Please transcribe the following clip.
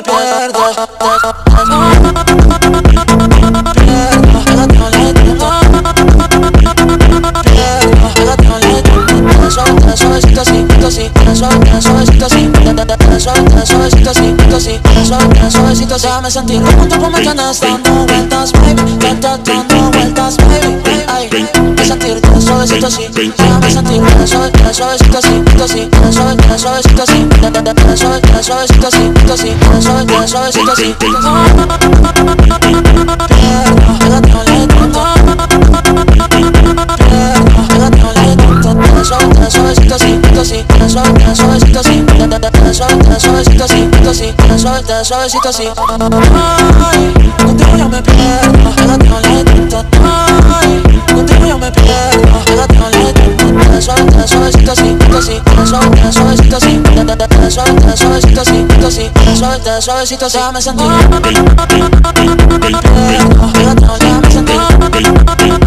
me pierdo. Suavecito así, suavecito así, suavecito así, suavecito así. Déjame sentir como tú me tienes dando vueltas, baby. Que te dando vueltas, baby. Ay, déjame sentirte suavecito así. Déjame sentirte suavecito así, suavecito así, suavecito así, suavecito así, suavecito así. Suavecito así, suavecito así, suavecito así, suavecito así. Ay, contigo yo me pierdo, pégate a la intento. Ay, contigo yo me pierdo, pégate a la intento. Suavecito así, suavecito así, suavecito así, suavecito así. Déjame sentir, pégate a la, déjame sentir.